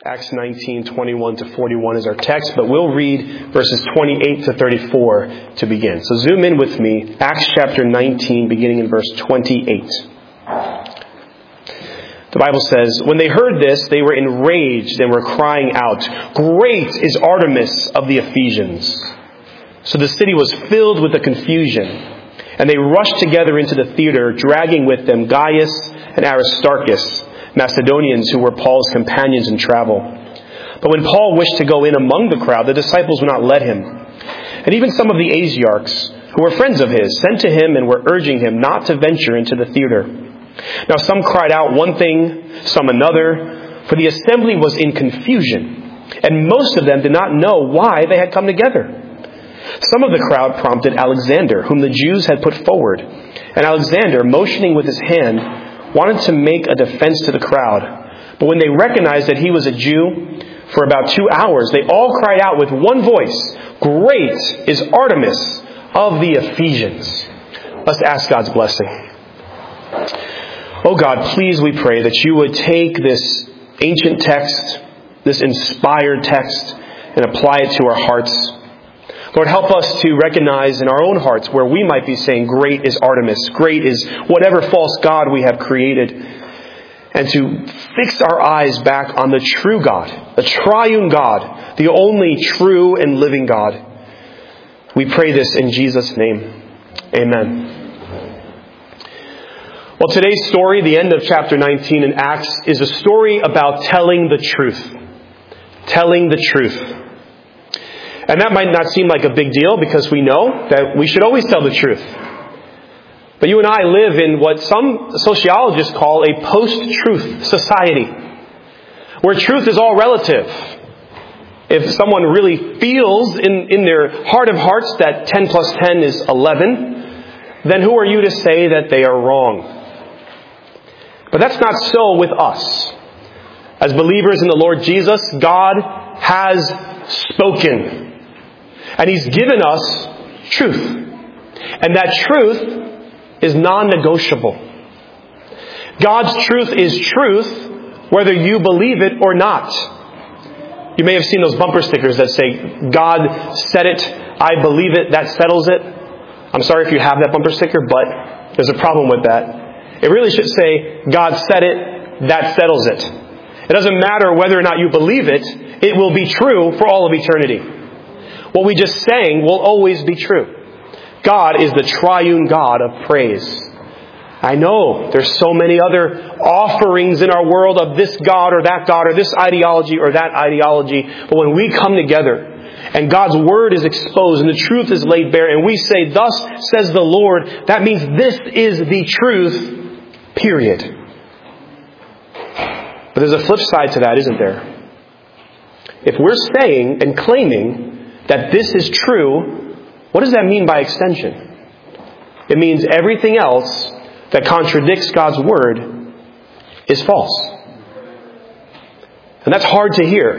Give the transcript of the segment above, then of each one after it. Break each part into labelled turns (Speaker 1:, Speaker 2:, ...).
Speaker 1: Acts 19:21 to 41 is our text, but we'll read verses 28 to 34 to begin. So zoom in with me, Acts chapter 19, beginning in verse 28. The Bible says, "When they heard this, they were enraged and were crying out, 'Great is Artemis of the Ephesians!' So the city was filled with the confusion, and they rushed together into the theater, dragging with them Gaius and Aristarchus, Macedonians who were Paul's companions in travel. But when Paul wished to go in among the crowd, the disciples would not let him. And even some of the Asiarchs, who were friends of his, sent to him and were urging him not to venture into the theater. Now some cried out one thing, some another, for the assembly was in confusion, and most of them did not know why they had come together. Some of the crowd prompted Alexander, whom the Jews had put forward. And Alexander, motioning with his hand, wanted to make a defense to the crowd. But when they recognized that he was a Jew, for about 2 hours, they all cried out with one voice, 'Great is Artemis of the Ephesians.'" Let's ask God's blessing. Oh God, please, we pray that you would take this ancient text, this inspired text, and apply it to our hearts. Lord, help us to recognize in our own hearts where we might be saying, "Great is Artemis," "Great is whatever false god we have created," and to fix our eyes back on the true God, the triune God, the only true and living God. We pray this in Jesus' name. Amen. Well, today's story, the end of chapter 19 in Acts, is a story about telling the truth. Telling the truth. And that might not seem like a big deal because we know that we should always tell the truth. But you and I live in what some sociologists call a post-truth society, where truth is all relative. If someone really feels in their heart of hearts that 10 plus 10 is 11, then who are you to say that they are wrong? But that's not so with us. As believers in the Lord Jesus, God has spoken. And He's given us truth. And that truth is non-negotiable. God's truth is truth, whether you believe it or not. You may have seen those bumper stickers that say, "God said it, I believe it, that settles it." I'm sorry if you have that bumper sticker, but there's a problem with that. It really should say, "God said it, that settles it." It doesn't matter whether or not you believe it, it will be true for all of eternity. What we just sang will always be true. God is the triune God of praise. I know there's so many other offerings in our world of this God or that God or this ideology or that ideology. But when we come together and God's Word is exposed and the truth is laid bare and we say, "Thus says the Lord," that means this is the truth, period. But there's a flip side to that, isn't there? If we're saying and claiming that this is true, what does that mean by extension? It means everything else that contradicts God's Word is false. And that's hard to hear.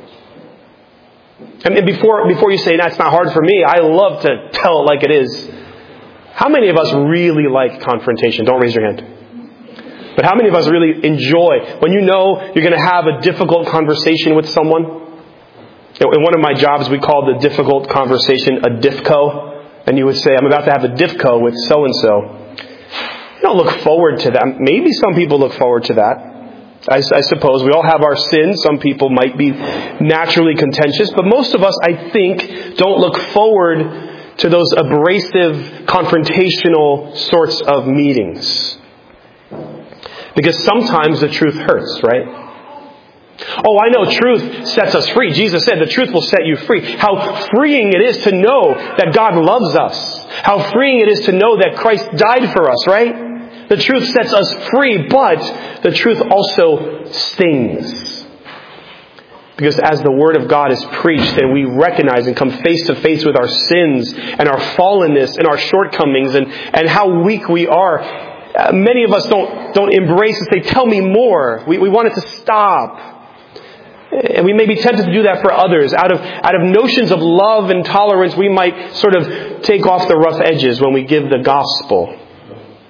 Speaker 1: And before you say, "That's not hard for me," I love to tell it like it is. How many of us really like confrontation? Don't raise your hand. But how many of us really enjoy when you know you're going to have a difficult conversation with someone? In one of my jobs, we called the difficult conversation a DIFCO. And you would say, "I'm about to have a DIFCO with so-and-so." You don't look forward to that. Maybe some people look forward to that. I suppose we all have our sins. Some people might be naturally contentious. But most of us, I think, don't look forward to those abrasive, confrontational sorts of meetings. Because sometimes the truth hurts, right? Oh, I know truth sets us free. Jesus said the truth will set you free. How freeing it is to know that God loves us. How freeing it is to know that Christ died for us, right? The truth sets us free, but the truth also stings. Because as the Word of God is preached and we recognize and come face to face with our sins and our fallenness and our shortcomings and how weak we are, many of us don't embrace and say, "Tell me more." We want it to stop. And we may be tempted to do that for others. Out of notions of love and tolerance, we might sort of take off the rough edges when we give the gospel.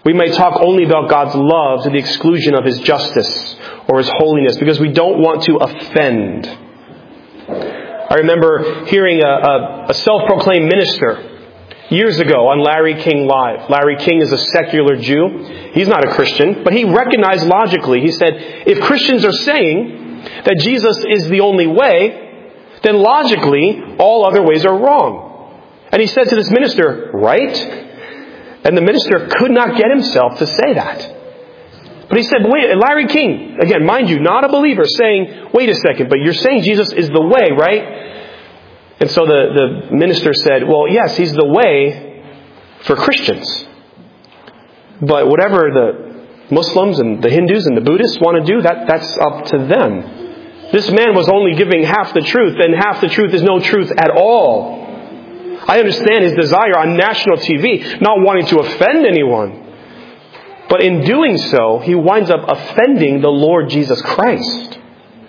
Speaker 1: We may talk only about God's love to the exclusion of His justice or His holiness because we don't want to offend. I remember hearing a self-proclaimed minister years ago on Larry King Live. Larry King is a secular Jew. He's not a Christian, but he recognized logically. He said, if Christians are saying that Jesus is the only way, then logically all other ways are wrong. And he said to this minister, right? And the minister could not get himself to say that. But he said, wait, Larry King, again, mind you, not a believer, saying, wait a second, but you're saying Jesus is the way, right? And so the minister said, well, yes, He's the way for Christians. But whatever the Muslims and the Hindus and the Buddhists want to do, that's up to them. This man was only giving half the truth, and half the truth is no truth at all. I understand his desire on national TV, not wanting to offend anyone. But in doing so, he winds up offending the Lord Jesus Christ.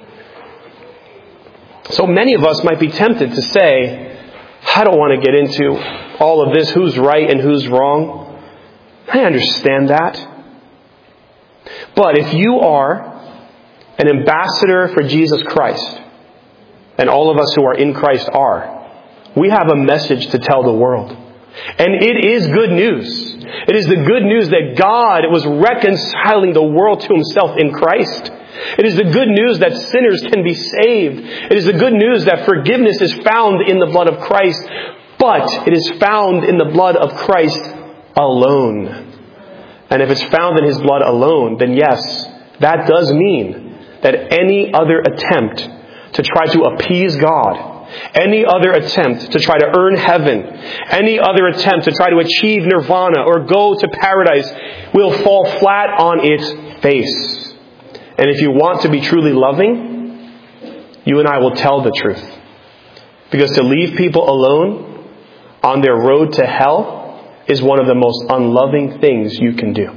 Speaker 1: So many of us might be tempted to say, I don't want to get into all of this, who's right and who's wrong. I understand that. But if you are an ambassador for Jesus Christ, and all of us who are in Christ are, we have a message to tell the world. And it is good news. It is the good news that God was reconciling the world to Himself in Christ. It is the good news that sinners can be saved. It is the good news that forgiveness is found in the blood of Christ. But it is found in the blood of Christ alone. And if it's found in His blood alone, then yes, that does mean that any other attempt to try to appease God, any other attempt to try to earn heaven, any other attempt to try to achieve nirvana or go to paradise will fall flat on its face. And if you want to be truly loving, you and I will tell the truth. Because to leave people alone on their road to hell is one of the most unloving things you can do.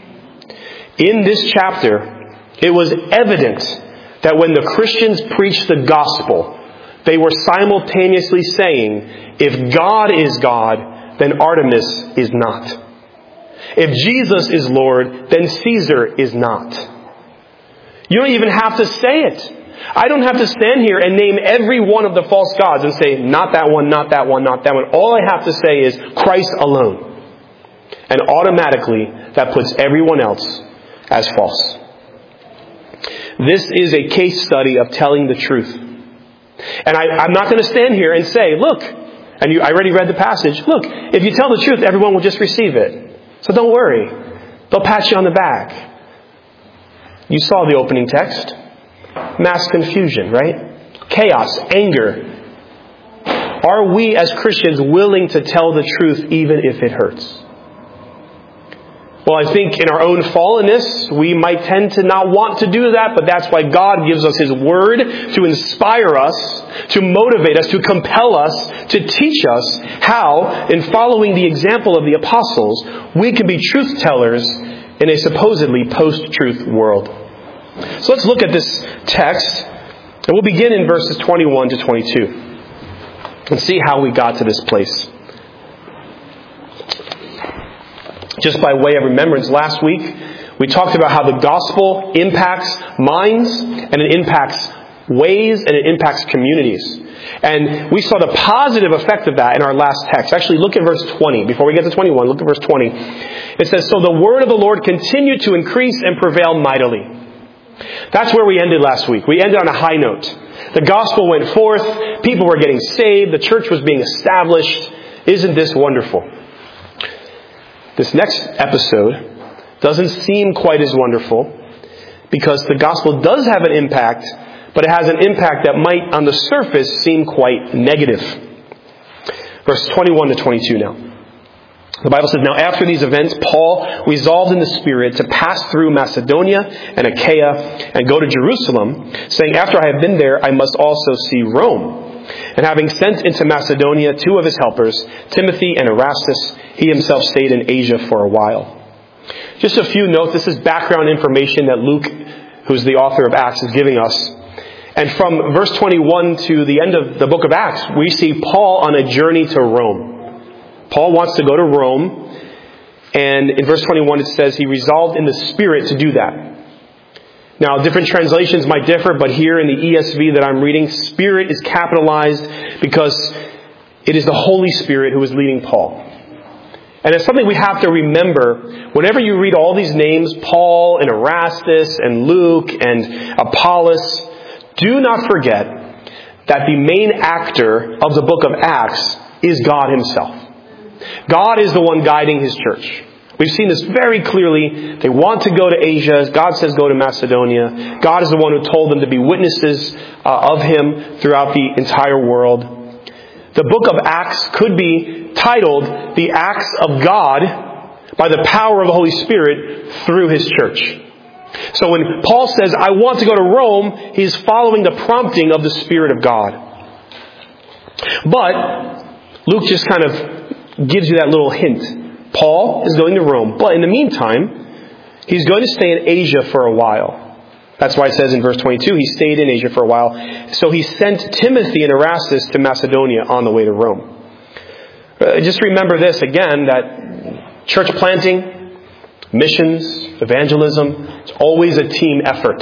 Speaker 1: In this chapter, it was evident that when the Christians preached the gospel, they were simultaneously saying, if God is God, then Artemis is not. If Jesus is Lord, then Caesar is not. You don't even have to say it. I don't have to stand here and name every one of the false gods and say, not that one, not that one, not that one. All I have to say is Christ alone. And automatically, that puts everyone else as false. This is a case study of telling the truth. And I'm not going to stand here and say, look, and I already read the passage, look, if you tell the truth, everyone will just receive it. So don't worry. They'll pat you on the back. You saw the opening text. Mass confusion, right? Chaos, anger. Are we as Christians willing to tell the truth even if it hurts? Well, I think in our own fallenness, we might tend to not want to do that, but that's why God gives us His Word to inspire us, to motivate us, to compel us, to teach us how, in following the example of the apostles, we can be truth tellers in a supposedly post-truth world. So let's look at this text, and we'll begin in verses 21 to 22, and see how we got to this place. Just by way of remembrance, last week we talked about how the gospel impacts minds, and it impacts ways, and it impacts communities. And we saw the positive effect of that in our last text. Actually, look at verse 20. Before we get to 21, look at verse 20. It says, so the word of the Lord continued to increase and prevail mightily. That's where we ended last week. We ended on a high note. The gospel went forth. People were getting saved. The church was being established. Isn't this wonderful? This next episode doesn't seem quite as wonderful because the gospel does have an impact, but it has an impact that might, on the surface, seem quite negative. Verse 21 to 22 now. The Bible says, now after these events, Paul resolved in the Spirit to pass through Macedonia and Achaia and go to Jerusalem, saying, after I have been there, I must also see Rome. And having sent into Macedonia 2 of his helpers, Timothy and Erastus, he himself stayed in Asia for a while. Just a few notes. This is background information that Luke, who's the author of Acts, is giving us. And from verse 21 to the end of the book of Acts, we see Paul on a journey to Rome. Paul wants to go to Rome, And in verse 21 it says, he resolved in the Spirit to do that. Now, different translations might differ, but here in the ESV that I'm reading, Spirit is capitalized because it is the Holy Spirit who is leading Paul. And it's something we have to remember. Whenever you read all these names, Paul and Erastus and Luke and Apollos, do not forget that the main actor of the book of Acts is God Himself. God is the one guiding His church. We've seen this very clearly. They want to go to Asia. God says go to Macedonia. God is the one who told them to be witnesses of Him throughout the entire world. The book of Acts could be titled The Acts of God by the power of the Holy Spirit through His church. So when Paul says, I want to go to Rome, he's following the prompting of the Spirit of God. But Luke just kind of gives you that little hint. Paul is going to Rome, but in the meantime, he's going to stay in Asia for a while. That's why it says in verse 22, he stayed in Asia for a while. So he sent Timothy and Erastus to Macedonia on the way to Rome. Just remember this again, that church planting, missions, evangelism, it's always a team effort.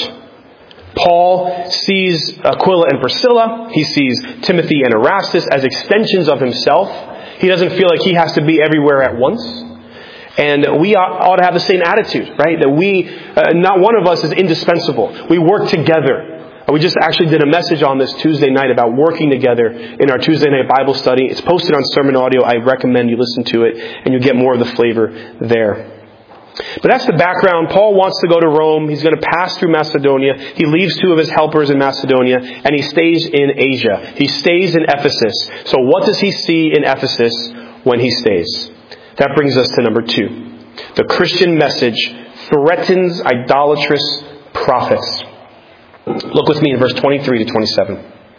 Speaker 1: Paul sees Aquila and Priscilla. He sees Timothy and Erastus as extensions of himself. He doesn't feel like he has to be everywhere at once. And we ought to have the same attitude, right? That we, not one of us is indispensable. We work together. We just actually did a message on this Tuesday night about working together in our Tuesday night Bible study. It's posted on Sermon Audio. I recommend you listen to it, and you get more of the flavor there. But that's the background. Paul wants to go to Rome. He's going to pass through Macedonia. He leaves 2 of his helpers in Macedonia, and he stays in Asia. He stays in Ephesus. So what does he see in Ephesus when he stays? That brings us to number 2. The Christian message threatens idolatrous prophets. Look with me in verse 23 to 27.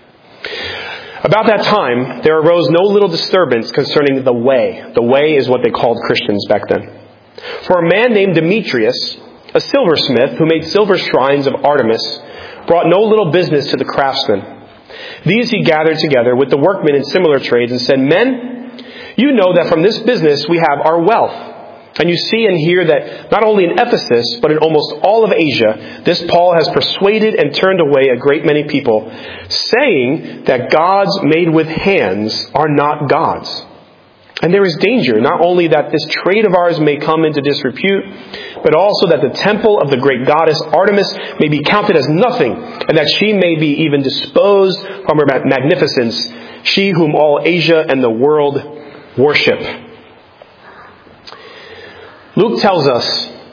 Speaker 1: About that time, there arose no little disturbance concerning the way. The way is what they called Christians back then. For a man named Demetrius, a silversmith who made silver shrines of Artemis, brought no little business to the craftsmen. These he gathered together with the workmen in similar trades and said, Men, you know that from this business we have our wealth. And you see and hear that not only in Ephesus, but in almost all of Asia, this Paul has persuaded and turned away a great many people, saying that gods made with hands are not gods. And there is danger, not only that this trade of ours may come into disrepute, but also that the temple of the great goddess Artemis may be counted as nothing, and that she may be even disposed from her magnificence, she whom all Asia and the world worship. Luke tells us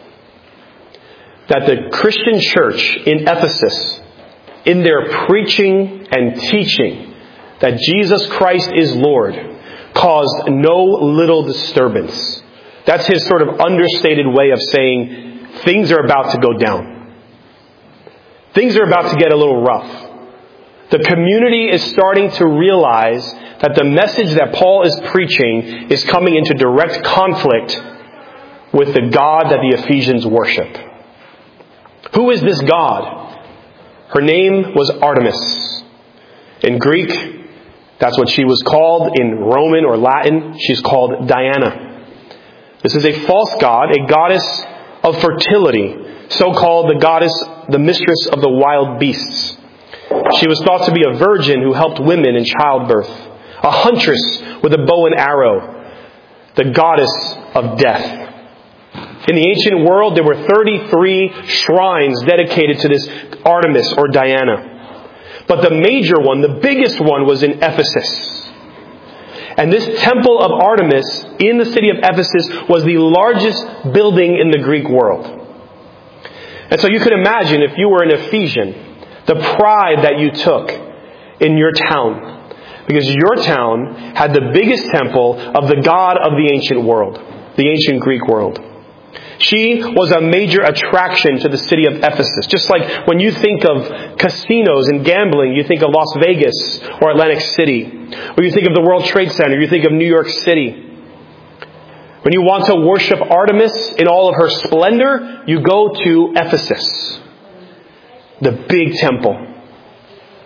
Speaker 1: that the Christian church in Ephesus, in their preaching and teaching that Jesus Christ is Lord, caused no little disturbance. That's his sort of understated way of saying things are about to go down. Things are about to get a little rough. The community is starting to realize that the message that Paul is preaching is coming into direct conflict with the God that the Ephesians worship. Who is this God? Her name was Artemis. In Greek, that's what she was called. In Roman or Latin, she's called Diana. This is a false god, a goddess of fertility, so-called the goddess, the mistress of the wild beasts. She was thought to be a virgin who helped women in childbirth, a huntress with a bow and arrow, the goddess of death. In the ancient world, there were 33 shrines dedicated to this Artemis or Diana. But the major one, the biggest one, was in Ephesus. And this temple of Artemis in the city of Ephesus was the largest building in the Greek world. And so you could imagine, if you were an Ephesian, the pride that you took in your town. Because your town had the biggest temple of the God of the ancient world, the ancient Greek world. She was a major attraction to the city of Ephesus. Just like when you think of casinos and gambling, you think of Las Vegas or Atlantic City. Or you think of the World Trade Center, you think of New York City. When you want to worship Artemis in all of her splendor, you go to Ephesus, the big temple.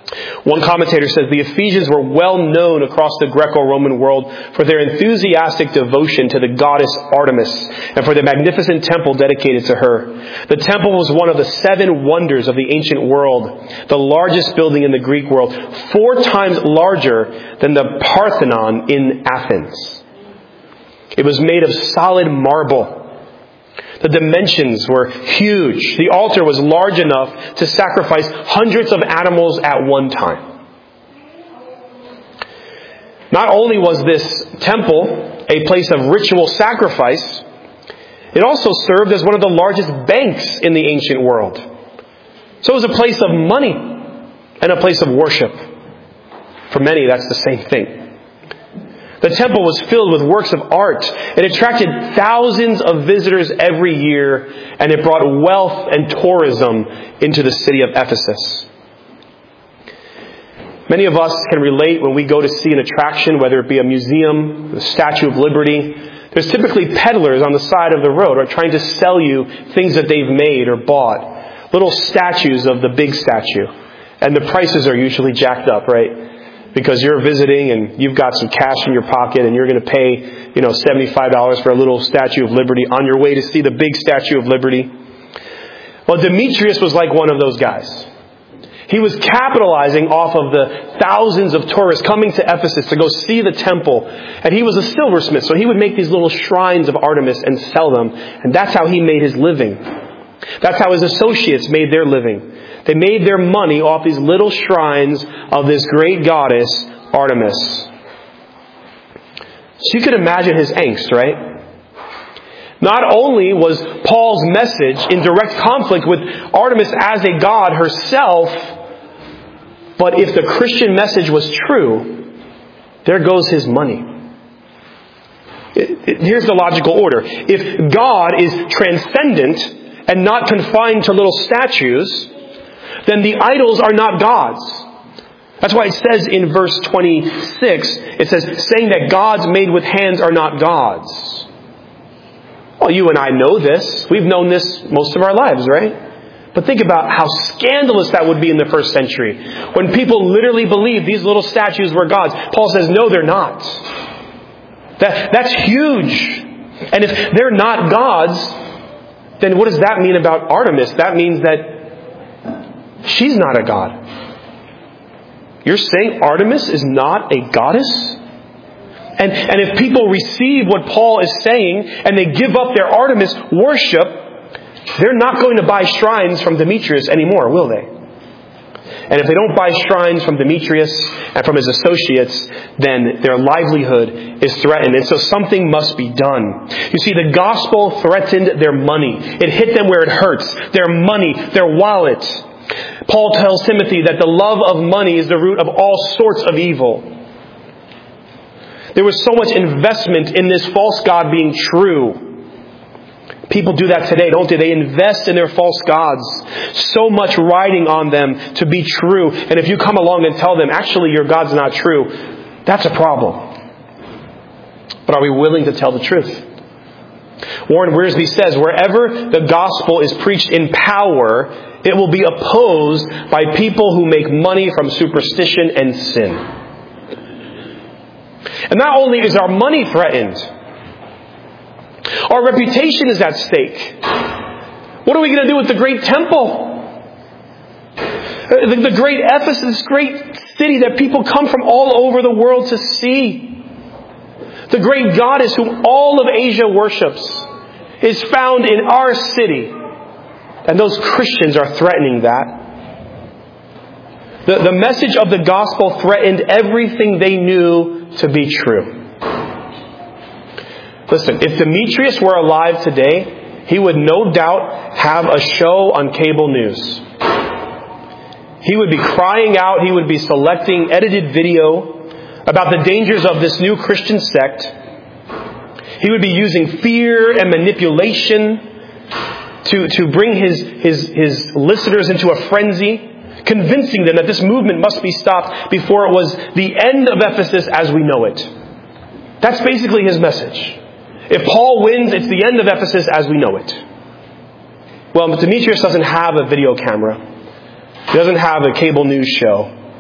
Speaker 1: One commentator says the Ephesians were well known across the Greco-Roman world for their enthusiastic devotion to the goddess Artemis and for the magnificent temple dedicated to her. The temple was one of the 7 wonders of the ancient world, the largest building in the Greek world, 4 times larger than the Parthenon in Athens. It was made of solid marble. The dimensions were huge. The altar was large enough to sacrifice hundreds of animals at one time. Not only was this temple a place of ritual sacrifice, it also served as one of the largest banks in the ancient world. So it was a place of money and a place of worship. For many, that's the same thing. The temple was filled with works of art. It attracted thousands of visitors every year, and it brought wealth and tourism into the city of Ephesus. Many of us can relate when we go to see an attraction, whether it be a museum, the Statue of Liberty. There's typically peddlers on the side of the road, or trying to sell you things that they've made or bought. Little statues of the big statue. And the prices are usually jacked up, right? Because you're visiting and you've got some cash in your pocket and you're going to pay, $75 for a little Statue of Liberty on your way to see the big Statue of Liberty. Well, Demetrius was like one of those guys. He was capitalizing off of the thousands of tourists coming to Ephesus to go see the temple. And he was a silversmith, so he would make these little shrines of Artemis and sell them. And that's how he made his living. That's how his associates made their living. They made their money off these little shrines of this great goddess, Artemis. So you can imagine his angst, right? Not only was Paul's message in direct conflict with Artemis as a god herself, but if the Christian message was true, there goes his money. Here's the logical order. If God is transcendent and not confined to little statues, then the idols are not gods. That's why it says in verse 26, it says, saying that gods made with hands are not gods. Well, you and I know this. We've known this most of our lives, right? But think about how scandalous that would be in the first century. When people literally believed these little statues were gods. Paul says, no, they're not. That's huge. And if they're not gods, then what does that mean about Artemis? That means that she's not a god. You're saying Artemis is not a goddess? And if people receive what Paul is saying and they give up their Artemis worship, they're not going to buy shrines from Demetrius anymore, will they? And if they don't buy shrines from Demetrius and from his associates, then their livelihood is threatened. And so something must be done. You see, the gospel threatened their money. It hit them where it hurts. Their money, their wallet. Paul tells Timothy that the love of money is the root of all sorts of evil. There was so much investment in this false god being true. People do that today, don't they? They invest in their false gods. So much riding on them to be true. And if you come along and tell them, actually your God's not true, that's a problem. But are we willing to tell the truth? Warren Wiersbe says, wherever the gospel is preached in power, it will be opposed by people who make money from superstition and sin. And not only is our money threatened, our reputation is at stake. What are we going to do with the great temple? The great Ephesus, this great city that people come from all over the world to see. The great goddess whom all of Asia worships is found in our city. And those Christians are threatening that. The message of the gospel threatened everything they knew to be true. Listen, if Demetrius were alive today, he would no doubt have a show on cable news. He would be crying out, he would be selecting edited video about the dangers of this new Christian sect. He would be using fear and manipulation to bring his listeners into a frenzy, convincing them that this movement must be stopped before it was the end of Ephesus as we know it. That's basically his message. If Paul wins, it's the end of Ephesus as we know it. Well, Demetrius doesn't have a video camera. He doesn't have a cable news show.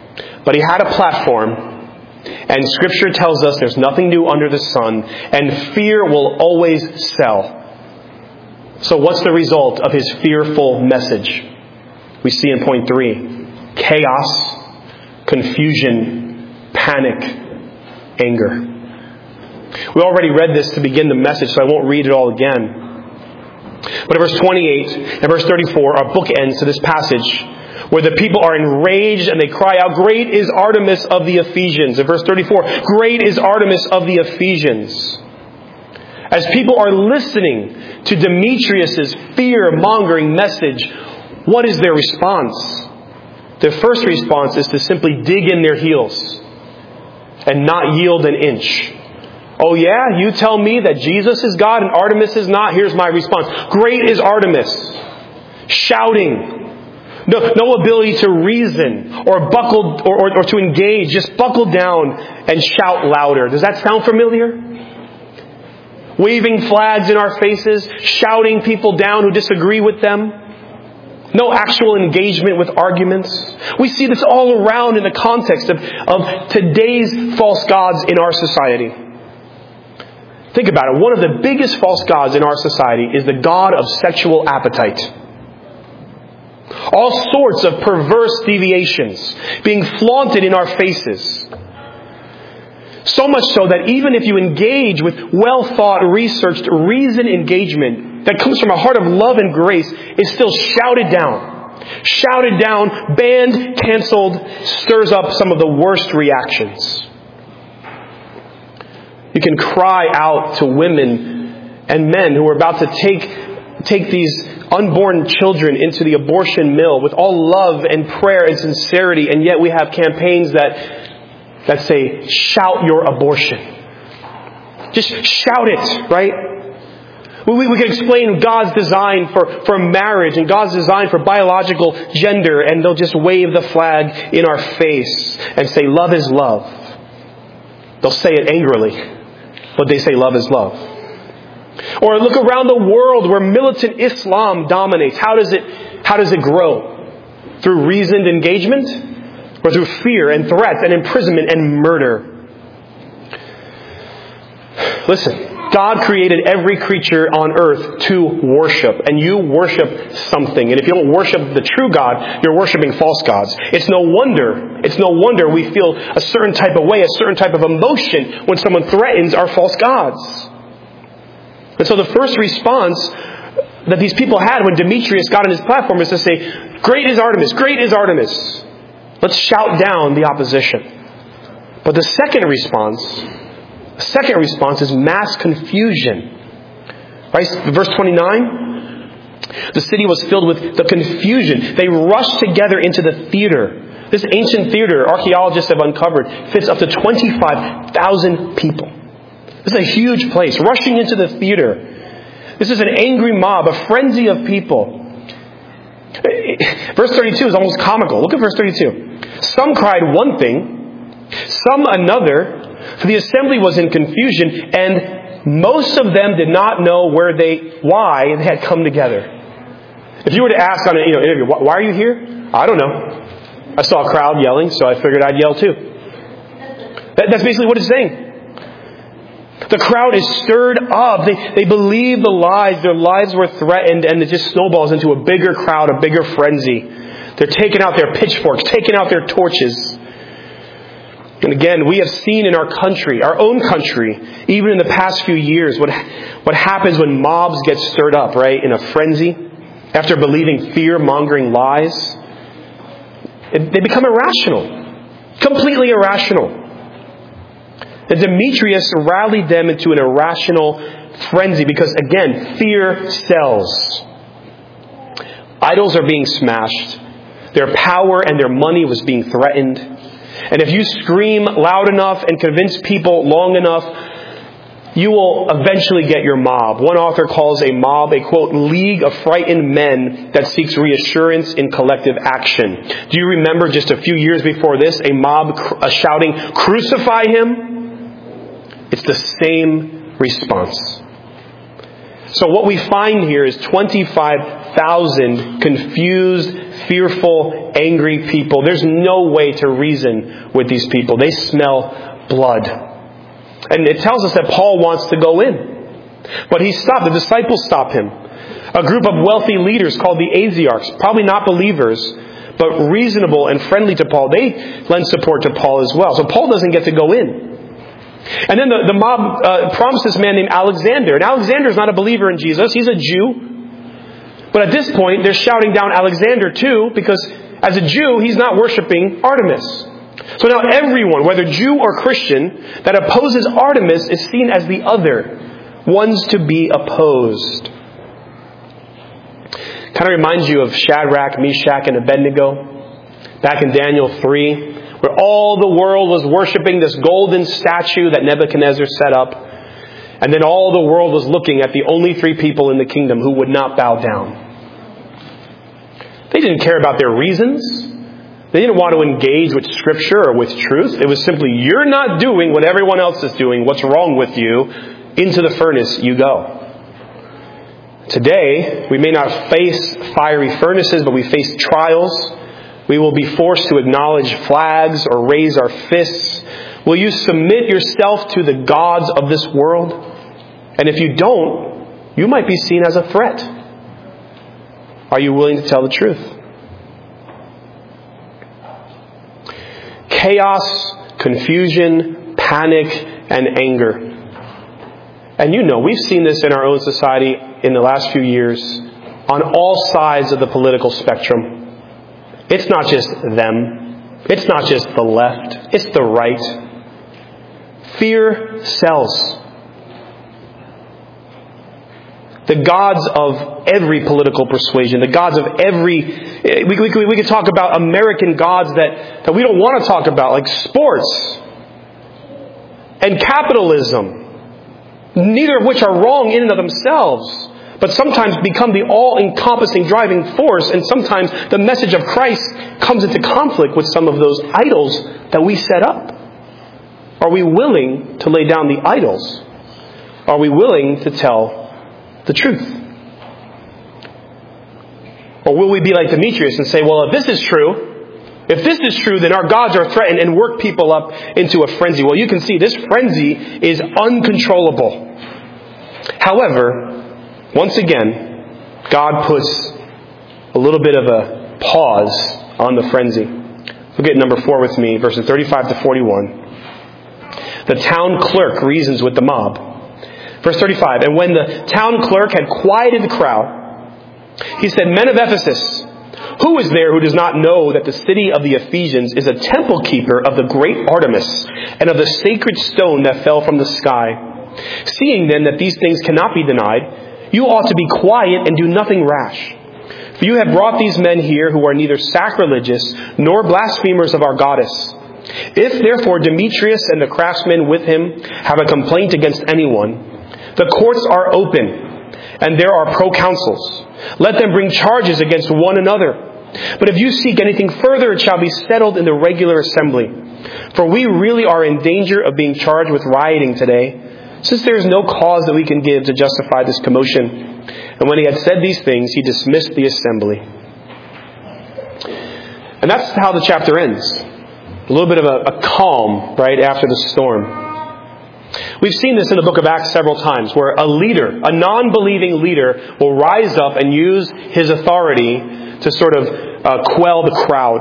Speaker 1: But he had a platform, and Scripture tells us there's nothing new under the sun, and fear will always sell. So what's the result of his fearful message? We see in point 3, chaos, confusion, panic, anger. We already read this to begin the message, so I won't read it all again. But in verse 28 and verse 34 are bookends to this passage, where the people are enraged and they cry out, "Great is Artemis of the Ephesians." In verse 34, "Great is Artemis of the Ephesians." As people are listening to Demetrius' fear-mongering message, what is their response? Their first response is to simply dig in their heels and not yield an inch. Oh yeah? You tell me that Jesus is God and Artemis is not? Here's my response. Great is Artemis. Shouting. No ability to reason or buckle or to engage. Just buckle down and shout louder. Does that sound familiar? Waving flags in our faces, shouting people down who disagree with them. No actual engagement with arguments. We see this all around in the context of today's false gods in our society. Think about it. One of the biggest false gods in our society is the god of sexual appetite. All sorts of perverse deviations being flaunted in our faces. So much so that even if you engage with well-thought, researched, reasoned engagement that comes from a heart of love and grace, it's still shouted down. Shouted down, banned, canceled, stirs up some of the worst reactions. You can cry out to women and men who are about to take these unborn children into the abortion mill with all love and prayer and sincerity, and yet we have campaigns that say, shout your abortion. Just shout it, right? We can explain God's design for marriage and God's design for biological gender, and they'll just wave the flag in our face and say, love is love. They'll say it angrily, but they say love is love. Or look around the world where militant Islam dominates. How does it grow? Through reasoned engagement? Or through fear and threats and imprisonment and murder? Listen, God created every creature on earth to worship. And you worship something. And if you don't worship the true God, you're worshiping false gods. It's no wonder we feel a certain type of way, a certain type of emotion when someone threatens our false gods. And so the first response that these people had when Demetrius got on his platform is to say, great is Artemis, great is Artemis. Let's shout down the opposition. But the second response is mass confusion. Right? Verse 29, the city was filled with the confusion. They rushed together into the theater. This ancient theater, archaeologists have uncovered, fits up to 25,000 people. This is a huge place, rushing into the theater. This is an angry mob, a frenzy of people. Verse 32 is almost comical. Look at verse 32. Some cried one thing, some another, for the assembly was in confusion, and most of them did not know why they had come together. If you were to ask on an interview, why are you here? I don't know. I saw a crowd yelling, so I figured I'd yell too. That's basically what it's saying. The crowd is stirred up. They believe the lies. Their lives were threatened, and it just snowballs into a bigger crowd, a bigger frenzy. They're taking out their pitchforks, taking out their torches. And again, we have seen in our country, our own country, even in the past few years, what happens when mobs get stirred up, right, in a frenzy, after believing fear-mongering lies. They become irrational. Completely irrational. And Demetrius rallied them into an irrational frenzy because, again, fear sells. Idols are being smashed. Their power and their money was being threatened. And if you scream loud enough and convince people long enough, you will eventually get your mob. One author calls a mob a, quote, league of frightened men that seeks reassurance in collective action. Do you remember just a few years before this, a mob shouting, "Crucify him"? It's the same response. So what we find here is 25,000 confused, fearful, angry people. There's no way to reason with these people. They smell blood. And it tells us that Paul wants to go in. But he stopped. The disciples stop him. A group of wealthy leaders called the Asiarchs, probably not believers, but reasonable and friendly to Paul. They lend support to Paul as well. So Paul doesn't get to go in. And then the mob prompts this man named Alexander. And Alexander is not a believer in Jesus. He's a Jew. But at this point, they're shouting down Alexander too, because as a Jew, he's not worshiping Artemis. So now everyone, whether Jew or Christian, that opposes Artemis is seen as the other, ones to be opposed. Kind of reminds you of Shadrach, Meshach, and Abednego back in Daniel 3, where all the world was worshiping this golden statue that Nebuchadnezzar set up. And then all the world was looking at the only 3 people in the kingdom who would not bow down. They didn't care about their reasons. They didn't want to engage with Scripture or with truth. It was simply, you're not doing what everyone else is doing. What's wrong with you? Into the furnace you go. Today, we may not face fiery furnaces, but we face trials. We will be forced to acknowledge flags or raise our fists. Will you submit yourself to the gods of this world? And if you don't, you might be seen as a threat. Are you willing to tell the truth? Chaos, confusion, panic, and anger. And we've seen this in our own society in the last few years on all sides of the political spectrum. It's not just them. It's not just the left. It's the right. Fear sells. The gods of every political persuasion, the gods of every... We could talk about American gods that we don't want to talk about, like sports and capitalism, neither of which are wrong in and of themselves, but sometimes become the all-encompassing driving force, and sometimes the message of Christ comes into conflict with some of those idols that we set up. Are we willing to lay down the idols? Are we willing to tell the truth? Or will we be like Demetrius and say, well, if this is true, then our gods are threatened, and work people up into a frenzy? Well, you can see this frenzy is uncontrollable. However, once again, God puts a little bit of a pause on the frenzy. Look at number 4 with me, verses 35 to 41. The town clerk reasons with the mob. Verse 35, and when the town clerk had quieted the crowd, he said, Men of Ephesus, who is there who does not know that the city of the Ephesians is a temple keeper of the great Artemis and of the sacred stone that fell from the sky? Seeing then that these things cannot be denied, you ought to be quiet and do nothing rash. For you have brought these men here who are neither sacrilegious nor blasphemers of our goddess. If therefore Demetrius and the craftsmen with him have a complaint against anyone, the courts are open, and there are proconsuls. Let them bring charges against one another. But if you seek anything further, it shall be settled in the regular assembly. For we really are in danger of being charged with rioting today, since there is no cause that we can give to justify this commotion. And when he had said these things, he dismissed the assembly. And that's how the chapter ends. A little bit of a calm right after the storm. We've seen this in the book of Acts several times, where a leader, a non-believing leader, will rise up and use his authority to sort of quell the crowd.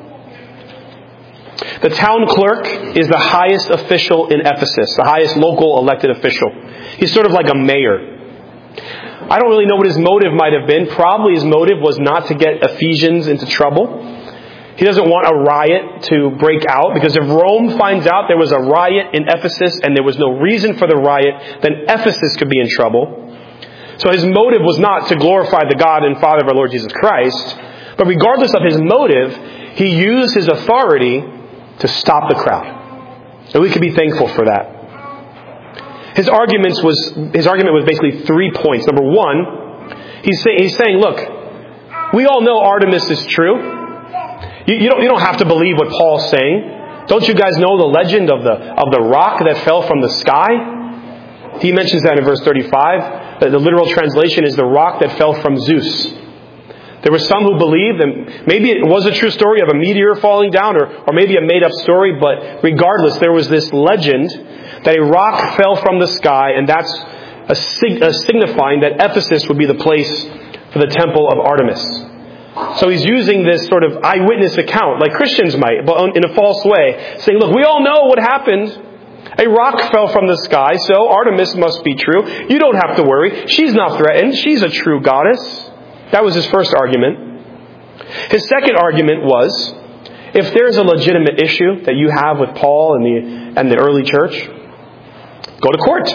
Speaker 1: The town clerk is the highest official in Ephesus, the highest local elected official. He's sort of like a mayor. I don't really know what his motive might have been. Probably his motive was not to get Ephesians into trouble. He doesn't want a riot to break out, because if Rome finds out there was a riot in Ephesus and there was no reason for the riot, then Ephesus could be in trouble. So his motive was not to glorify the God and Father of our Lord Jesus Christ, but regardless of his motive, he used his authority to stop the crowd. And we can be thankful for that. His argument was basically 3 points. Number 1, he's saying, look, we all know Artemis is true. You don't have to believe what Paul's saying. Don't you guys know the legend of the rock that fell from the sky? He mentions that in verse 35. The literal translation is the rock that fell from Zeus. There were some who believed, and maybe it was a true story of a meteor falling down, or maybe a made-up story, but regardless, there was this legend that a rock fell from the sky, and that's signifying that Ephesus would be the place for the temple of Artemis. So he's using this sort of eyewitness account, like Christians might, but in a false way, saying, look, we all know what happened. A rock fell from the sky, so Artemis must be true. You don't have to worry. She's not threatened. She's a true goddess. That was his first argument. His second argument was, if there's a legitimate issue that you have with Paul and the early church, go to court.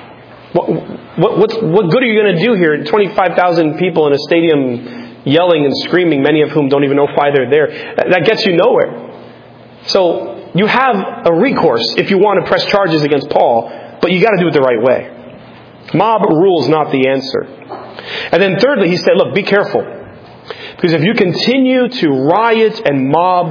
Speaker 1: What good are you going to do here? 25,000 people in a stadium yelling and screaming, many of whom don't even know why they're there. That gets you nowhere. So you have a recourse if you want to press charges against Paul, but you got to do it the right way. Mob rule's not the answer. And then thirdly, he said, look, be careful. Because if you continue to riot and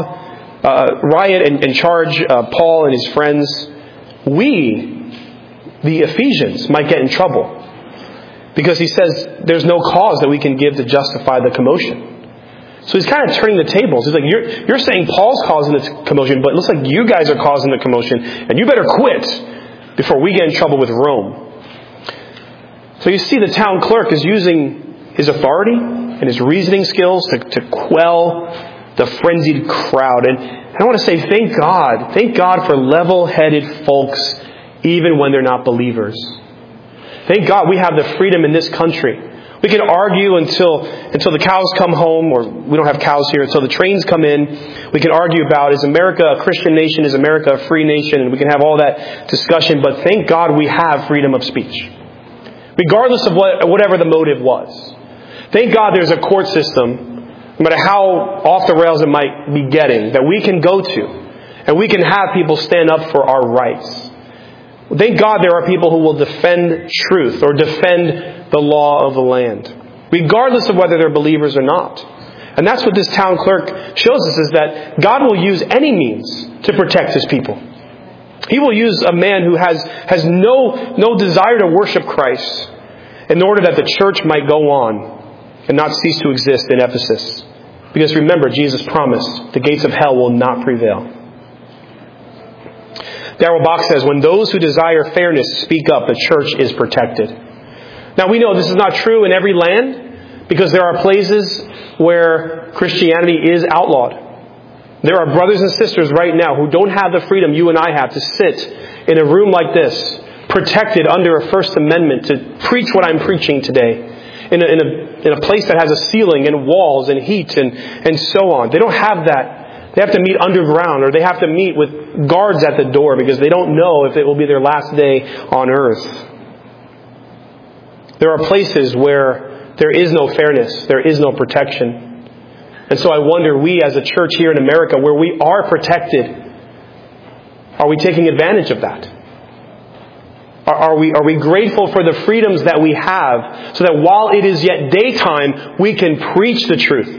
Speaker 1: charge Paul and his friends, we, the Ephesians, might get in trouble. Because he says there's no cause that we can give to justify the commotion. So he's kind of turning the tables. He's like, you're saying Paul's causing the commotion, but it looks like you guys are causing the commotion, and you better quit before we get in trouble with Rome. So you see the town clerk is using his authority and his reasoning skills to quell the frenzied crowd. And I want to say thank God. Thank God for level-headed folks even when they're not believers. Thank God we have the freedom in this country. We can argue until the cows come home, or we don't have cows here, until the trains come in. We can argue about, is America a Christian nation? Is America a free nation? And we can have all that discussion. But thank God we have freedom of speech, regardless of whatever the motive was. Thank God there's a court system, no matter how off the rails it might be getting, that we can go to. And we can have people stand up for our rights. Thank God there are people who will defend truth or defend the law of the land, regardless of whether they're believers or not. And that's what this town clerk shows us, is that God will use any means to protect His people. He will use a man who has no desire to worship Christ in order that the church might go on and not cease to exist in Ephesus. Because remember, Jesus promised the gates of hell will not prevail. Darrell Bock says, when those who desire fairness speak up, the church is protected. Now we know this is not true in every land, because there are places where Christianity is outlawed. There are brothers and sisters right now who don't have the freedom you and I have to sit in a room like this, protected under a First Amendment, to preach what I'm preaching today, in a place that has a ceiling and walls and heat and so on. They don't have that. They have to meet underground, or they have to meet with guards at the door because they don't know if it will be their last day on earth. There are places where there is no fairness, there is no protection. And so I wonder, we as a church here in America, where we are protected, are we taking advantage of that? Are we grateful for the freedoms that we have, so that while it is yet daytime, we can preach the truth?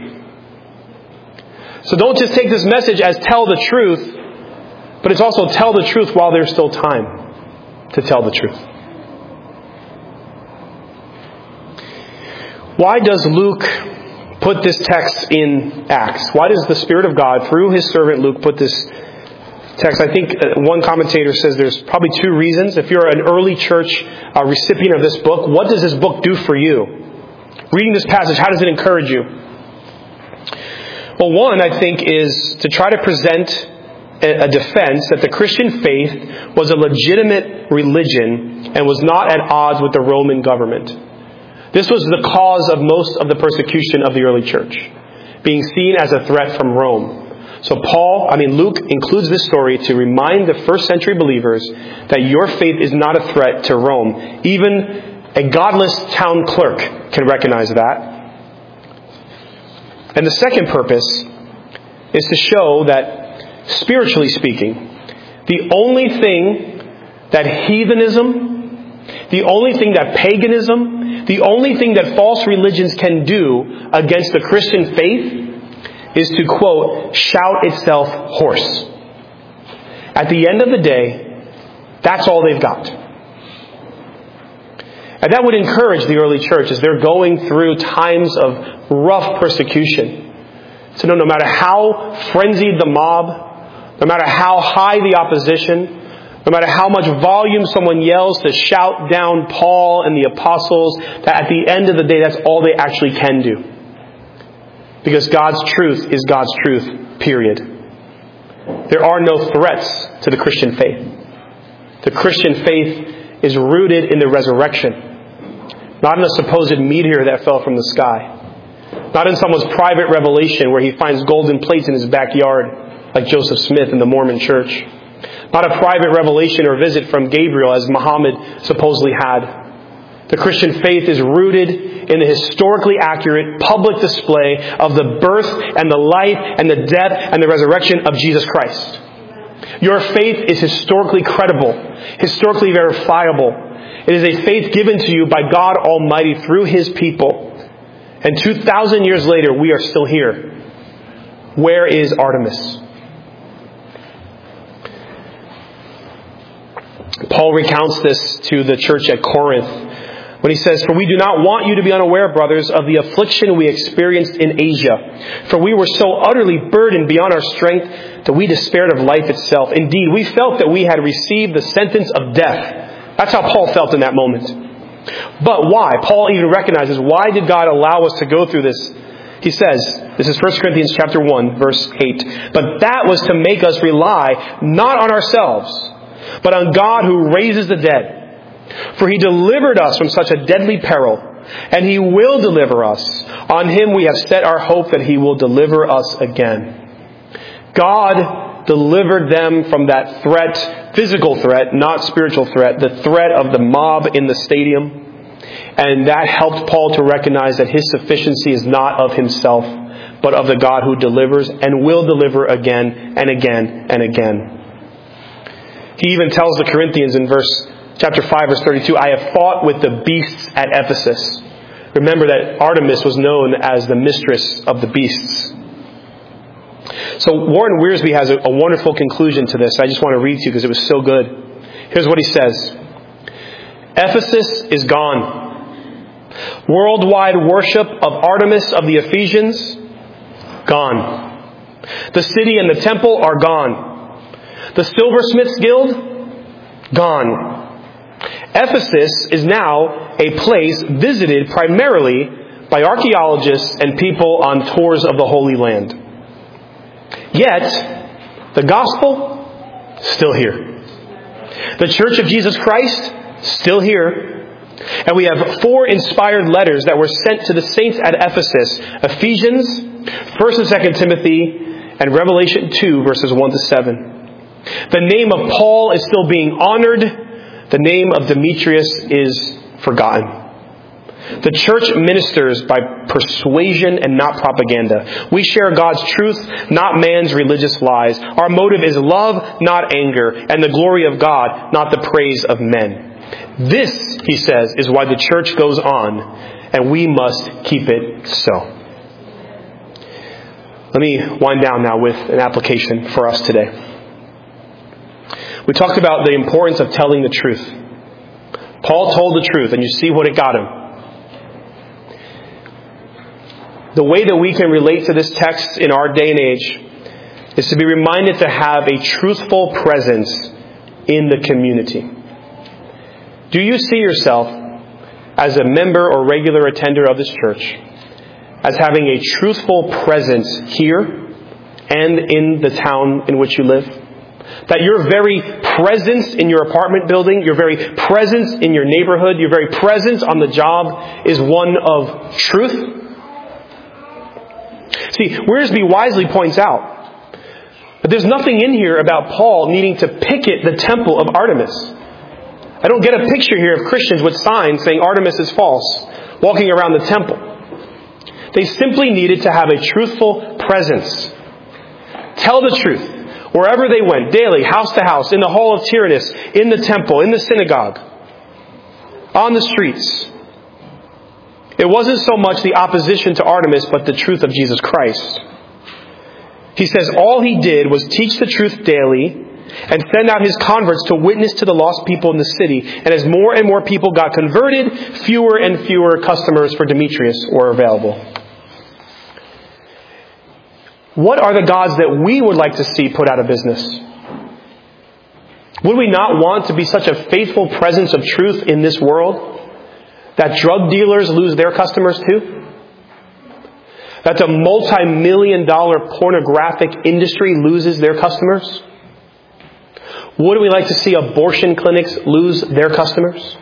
Speaker 1: So don't just take this message as tell the truth, but it's also tell the truth while there's still time to tell the truth. Why does Luke put this text in Acts? Why does the Spirit of God, through His servant Luke, put this text? I think one commentator says there's probably two reasons. If you're an early church recipient of this book, what does this book do for you? Reading this passage, how does it encourage you? Well, one, I think, is to try to present a defense that the Christian faith was a legitimate religion and was not at odds with the Roman government. This was the cause of most of the persecution of the early church, being seen as a threat from Rome. So Luke includes this story to remind the first century believers that your faith is not a threat to Rome. Even a godless town clerk can recognize that. And the second purpose is to show that, spiritually speaking, the only thing that heathenism, the only thing that paganism, the only thing that false religions can do against the Christian faith is to, quote, shout itself hoarse. At the end of the day, that's all they've got. And that would encourage the early church as they're going through times of rough persecution. So no matter how frenzied the mob, no matter how high the opposition, no matter how much volume someone yells to shout down Paul and the apostles, that at the end of the day, that's all they actually can do. Because God's truth is God's truth, period. There are no threats to the Christian faith. The Christian faith is rooted in the resurrection, not in a supposed meteor that fell from the sky, not in someone's private revelation where he finds golden plates in his backyard, like Joseph Smith in the Mormon church, not a private revelation or visit from Gabriel as Muhammad supposedly had. The Christian faith is rooted in the historically accurate public display of the birth and the life and the death and the resurrection of Jesus Christ. Your faith is historically credible, historically verifiable. It is a faith given to you by God Almighty through His people. And 2,000 years later, we are still here. Where is Artemis? Paul recounts this to the church at Corinth when he says, "For we do not want you to be unaware, brothers, of the affliction we experienced in Asia. For we were so utterly burdened beyond our strength that we despaired of life itself. Indeed, we felt that we had received the sentence of death." That's how Paul felt in that moment. But why? Paul even recognizes, why did God allow us to go through this? He says, this is 1 Corinthians chapter 1, verse 8, "But that was to make us rely not on ourselves, but on God who raises the dead. For He delivered us from such a deadly peril, and He will deliver us. On Him we have set our hope that He will deliver us again." God delivered them from that threat, physical threat, not spiritual threat, the threat of the mob in the stadium. And that helped Paul to recognize that his sufficiency is not of himself, but of the God who delivers and will deliver again and again and again. He even tells the Corinthians in chapter 5, verse 32, "I have fought with the beasts at Ephesus." Remember that Artemis was known as the mistress of the beasts. So Warren Wiersbe has a wonderful conclusion to this. I just want to read to you because it was so good. Here's what he says. "Ephesus is gone. Worldwide worship of Artemis of the Ephesians, gone. The city and the temple are gone. The Silversmiths Guild, gone. Ephesus is now a place visited primarily by archaeologists and people on tours of the Holy Land. Yet, the gospel, still here. The Church of Jesus Christ, still here. And we have 4 inspired letters that were sent to the saints at Ephesus: Ephesians, 1 and 2 Timothy, and Revelation 2, verses 1 to 7. The name of Paul is still being honored. The name of Demetrius is forgotten. The church ministers by persuasion and not propaganda. We share God's truth, not man's religious lies. Our motive is love, not anger, and the glory of God, not the praise of men. This, he says, is why the church goes on, and we must keep it so. Let me wind down now with an application for us today. We talked about the importance of telling the truth. Paul told the truth, and you see what it got him. The way that we can relate to this text in our day and age is to be reminded to have a truthful presence in the community. Do you see yourself as a member or regular attender of this church as having a truthful presence here and in the town in which you live? That your very presence in your apartment building, your very presence in your neighborhood, your very presence on the job is one of truth? See, Wiersbe wisely points out that there's nothing in here about Paul needing to picket the temple of Artemis. I don't get a picture here of Christians with signs saying Artemis is false, walking around the temple. They simply needed to have a truthful presence. Tell the truth. Wherever they went, daily, house to house, in the hall of Tyrannus, in the temple, in the synagogue, on the streets. It wasn't so much the opposition to Artemis, but the truth of Jesus Christ. He says all he did was teach the truth daily and send out his converts to witness to the lost people in the city. And as more and more people got converted, fewer and fewer customers for Demetrius were available. What are the gods that we would like to see put out of business? Would we not want to be such a faithful presence of truth in this world that drug dealers lose their customers too? That the multi-million-dollar pornographic industry loses their customers? Would we like to see abortion clinics lose their customers?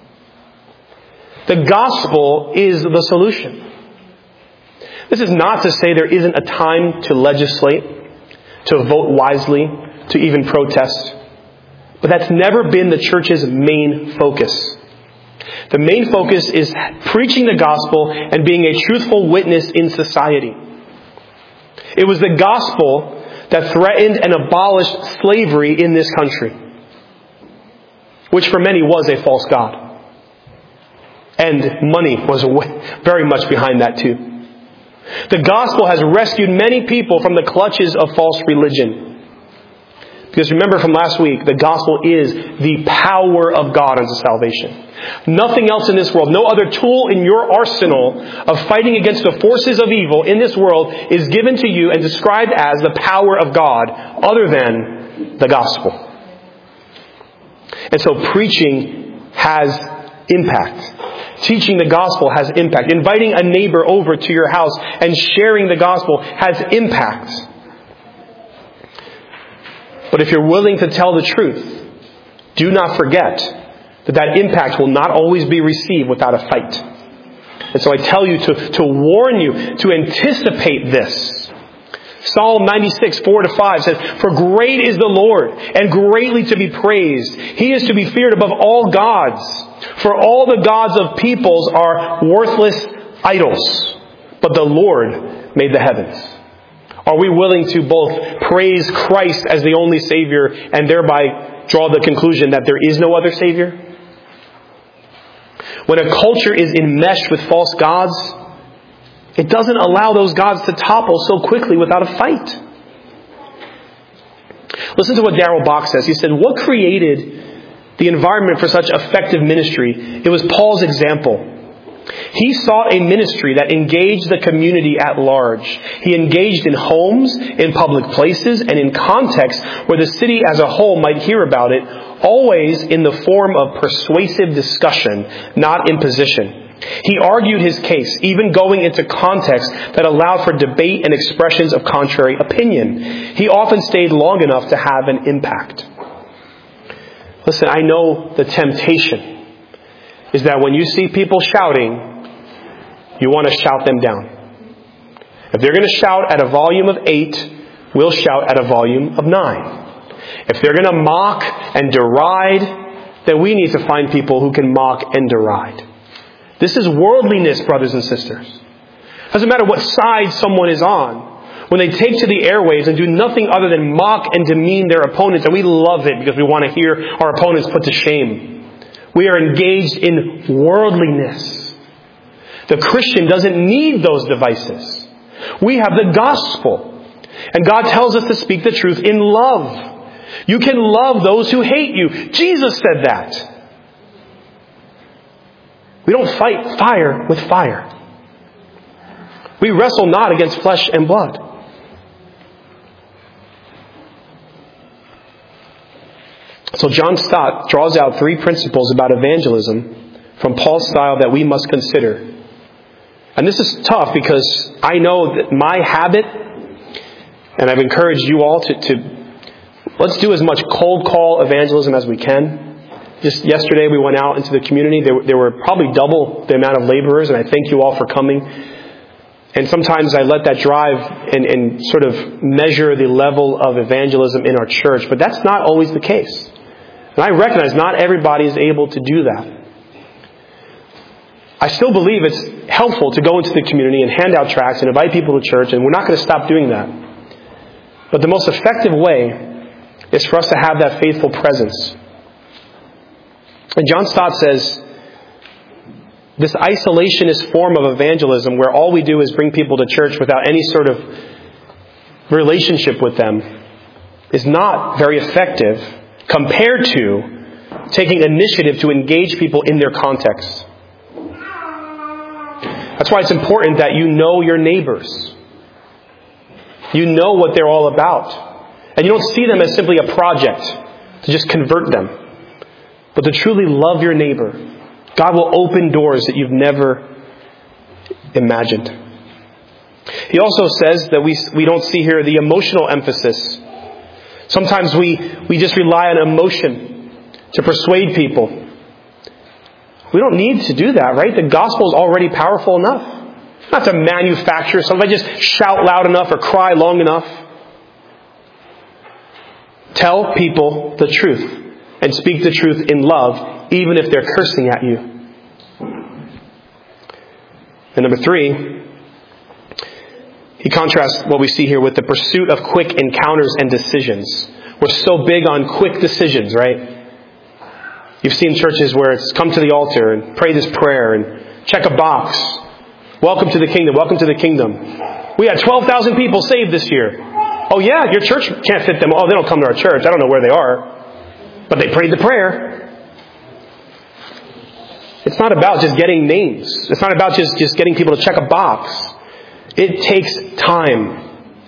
Speaker 1: The gospel is the solution. This is not to say there isn't a time to legislate, to vote wisely, to even protest. But that's never been the church's main focus. The main focus is preaching the gospel and being a truthful witness in society. It was the gospel that threatened and abolished slavery in this country, which for many was a false god. And money was very much behind that too. The gospel has rescued many people from the clutches of false religion. Because remember from last week, the gospel is the power of God unto salvation. Nothing else in this world, no other tool in your arsenal of fighting against the forces of evil in this world is given to you and described as the power of God other than the gospel. And so preaching has impact. Teaching the gospel has impact. Inviting a neighbor over to your house and sharing the gospel has impact. But if you're willing to tell the truth, do not forget that impact will not always be received without a fight. And so I tell you to warn you, to anticipate this. Psalm 96, 4-5 says, "For great is the Lord, and greatly to be praised. He is to be feared above all gods. For all the gods of peoples are worthless idols, but the Lord made the heavens." Are we willing to both praise Christ as the only Savior and thereby draw the conclusion that there is no other Savior? When a culture is enmeshed with false gods, it doesn't allow those gods to topple so quickly without a fight. Listen to what Darrell Bock says. He said, "What created the environment for such effective ministry? It was Paul's example. He sought a ministry that engaged the community at large. He engaged in homes, in public places, and in contexts where the city as a whole might hear about it, always in the form of persuasive discussion, not imposition. He argued his case, even going into contexts that allowed for debate and expressions of contrary opinion. He often stayed long enough to have an impact." Listen, I know the temptation is that when you see people shouting, you want to shout them down. If they're going to shout at a volume of 8, we'll shout at a volume of 9. If they're going to mock and deride, then we need to find people who can mock and deride. This is worldliness, brothers and sisters. Doesn't matter what side someone is on. When they take to the airwaves and do nothing other than mock and demean their opponents, and we love it because we want to hear our opponents put to shame. We are engaged in worldliness. The Christian doesn't need those devices. We have the gospel. And God tells us to speak the truth in love. You can love those who hate you. Jesus said that. We don't fight fire with fire. We wrestle not against flesh and blood. So John Stott draws out 3 principles about evangelism from Paul's style that we must consider. And this is tough because I know that my habit, and I've encouraged you all to let's do as much cold call evangelism as we can. Just yesterday we went out into the community. There were probably double the amount of laborers, and I thank you all for coming. And sometimes I let that drive and sort of measure the level of evangelism in our church, but that's not always the case. And I recognize not everybody is able to do that. I still believe it's helpful to go into the community and hand out tracts and invite people to church, and we're not going to stop doing that. But the most effective way is for us to have that faithful presence. And John Stott says, this isolationist form of evangelism where all we do is bring people to church without any sort of relationship with them is not very effective compared to taking initiative to engage people in their context. That's why it's important that you know your neighbors. You know what they're all about. And you don't see them as simply a project to just convert them, but to truly love your neighbor. God will open doors that you've never imagined. He also says that we don't see here the emotional emphasis. Sometimes we just rely on emotion to persuade people. We don't need to do that, right? The gospel is already powerful enough. Not to manufacture something. Just shout loud enough or cry long enough. Tell people the truth and speak the truth in love, even if they're cursing at you. And number 3, he contrasts what we see here with the pursuit of quick encounters and decisions. We're so big on quick decisions, right? You've seen churches where it's come to the altar and pray this prayer and check a box. Welcome to the kingdom. Welcome to the kingdom. We had 12,000 people saved this year. Oh yeah, your church can't fit them. Oh, they don't come to our church. I don't know where they are. But they prayed the prayer. It's not about just getting names. It's not about just getting people to check a box. It takes time.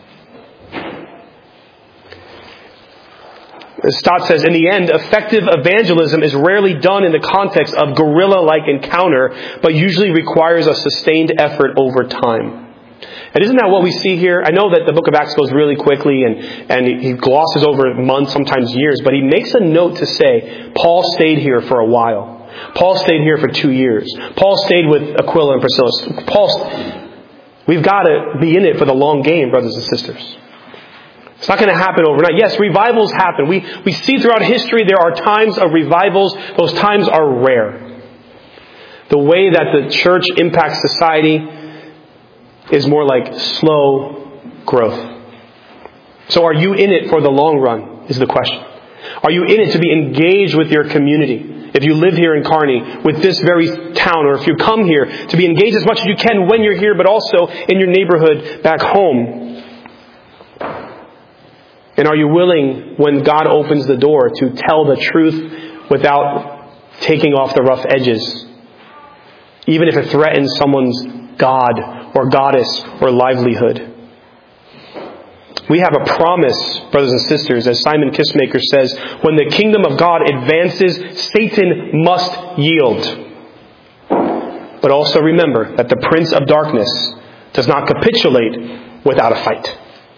Speaker 1: As Stott says, in the end, effective evangelism is rarely done in the context of guerrilla-like encounter, but usually requires a sustained effort over time. And isn't that what we see here? I know that the book of Acts goes really quickly and he glosses over months, sometimes years, but he makes a note to say, Paul stayed here for a while. Paul stayed here for 2 years. Paul stayed with Aquila and Priscilla. We've got to be in it for the long game, brothers and sisters. It's not going to happen overnight. Yes, revivals happen. We see throughout history there are times of revivals. Those times are rare. The way that the church impacts society is more like slow growth. So are you in it for the long run, is the question. Are you in it to be engaged with your community? If you live here in Kearney, with this very town, or if you come here, to be engaged as much as you can when you're here, but also in your neighborhood back home. And are you willing, when God opens the door, to tell the truth without taking off the rough edges? Even if it threatens someone's God or goddess or livelihood. We have a promise, brothers and sisters, as Simon Kissmaker says, when the kingdom of God advances, Satan must yield. But also remember that the prince of darkness does not capitulate without a fight.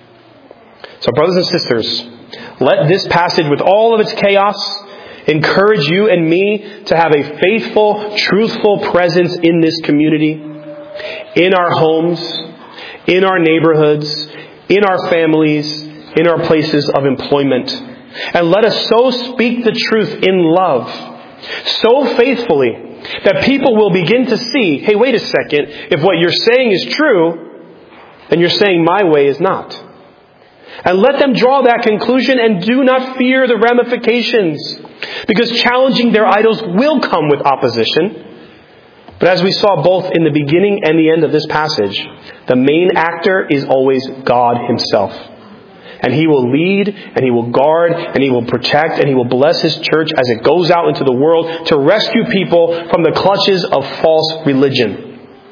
Speaker 1: So brothers and sisters, let this passage with all of its chaos encourage you and me to have a faithful, truthful presence in this community, in our homes, in our neighborhoods, in our families, in our places of employment. And let us so speak the truth in love, so faithfully, that people will begin to see, hey, wait a second, if what you're saying is true, then you're saying my way is not. And let them draw that conclusion and do not fear the ramifications. Because challenging their idols will come with opposition. But as we saw both in the beginning and the end of this passage, the main actor is always God Himself. And He will lead, and He will guard, and He will protect, and He will bless His church as it goes out into the world to rescue people from the clutches of false religion.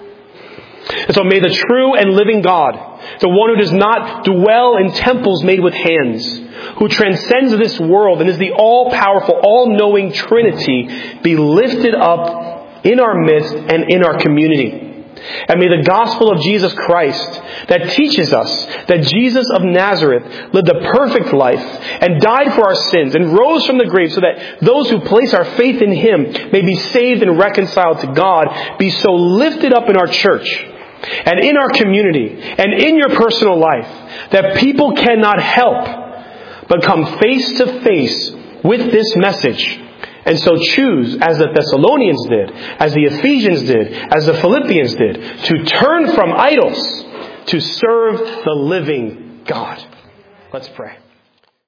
Speaker 1: And so may the true and living God, the one who does not dwell in temples made with hands, who transcends this world and is the all-powerful, all-knowing Trinity, be lifted up in our midst and in our community. And may the gospel of Jesus Christ, that teaches us that Jesus of Nazareth lived a perfect life and died for our sins and rose from the grave so that those who place our faith in Him may be saved and reconciled to God, be so lifted up in our church and in our community and in your personal life that people cannot help but come face to face with this message. And so choose, as the Thessalonians did, as the Ephesians did, as the Philippians did, to turn from idols to serve the living God. Let's pray.